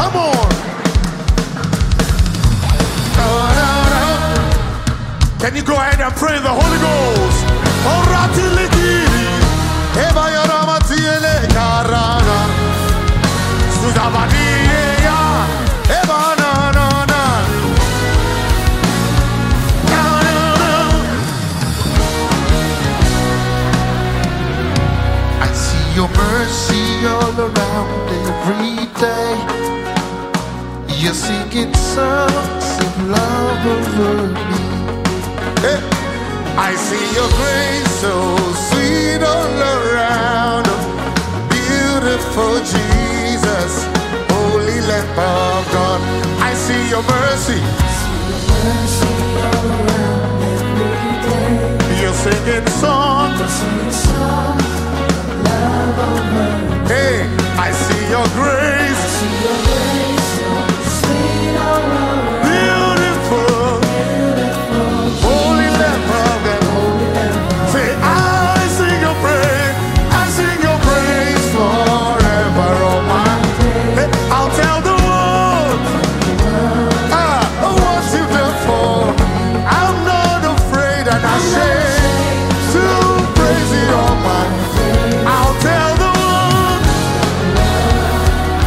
Come on. Can you go ahead and pray in the Holy Ghost? I see your mercy all around every day. You're singing songs of love over me. Hey. I see your grace so sweet all around. Beautiful Jesus, Holy Lamb of God. I see your mercy. All around every day. You're singing songs. Love over. Hey, I see your grace. See your grace, so sweet all around. Beautiful. Holy Lamb of God. Say, I sing your praise. I sing your praise forever, oh my. Hey, I'll tell the world what you've done for. I'm not afraid and ashamed to praise you, oh my. I'll tell the world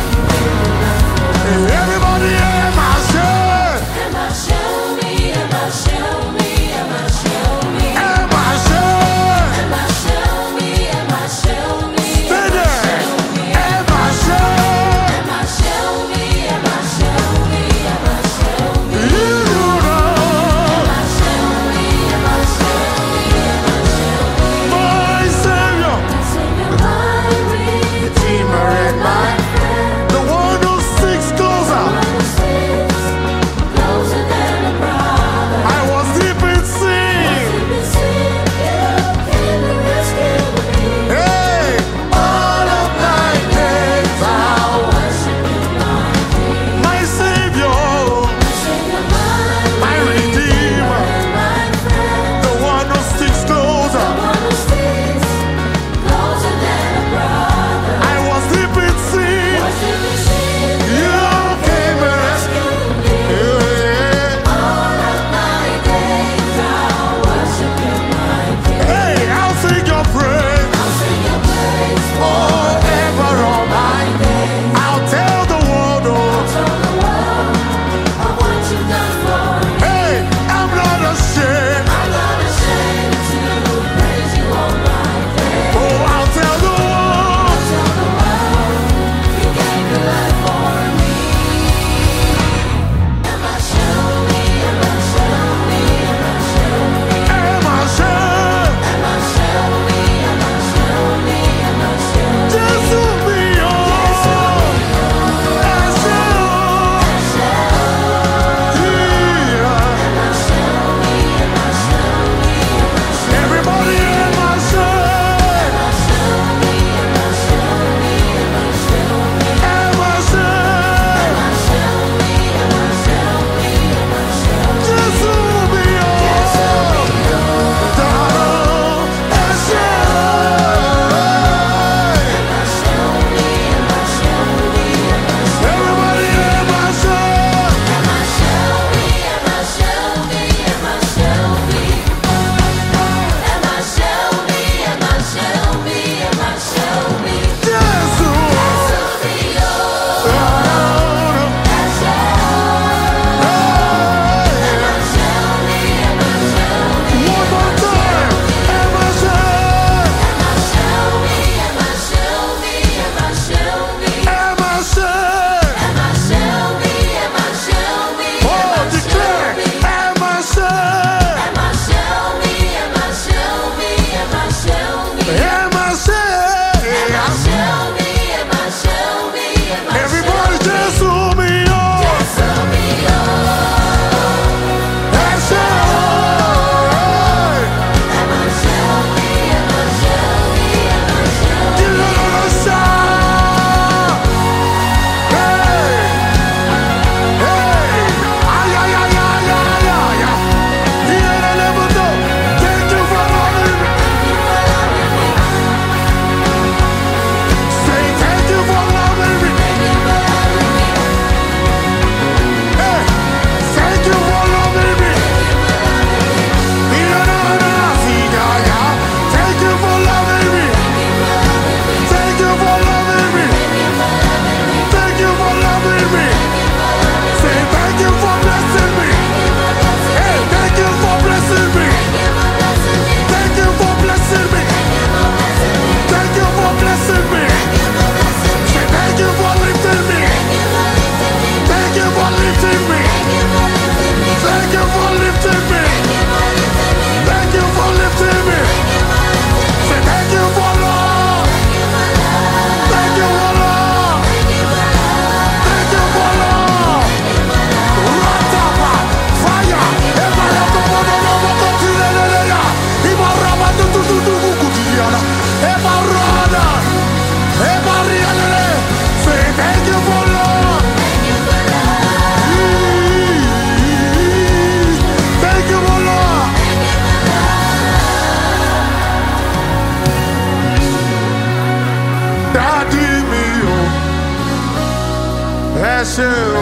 Eshel,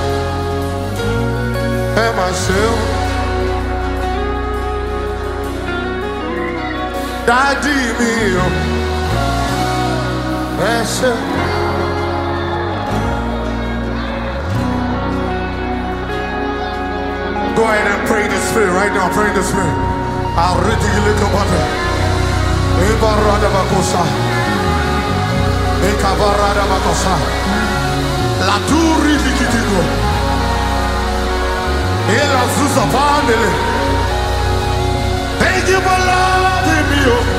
Emashel, Daddy mio, Eshel. Go ahead and pray in the Spirit right now. Pray in the Spirit. I'll read you little water. Ebarada bakosa. Ekabarada bakosa. La turi likitigo. Ela zuza vandele. Thank you for loving me.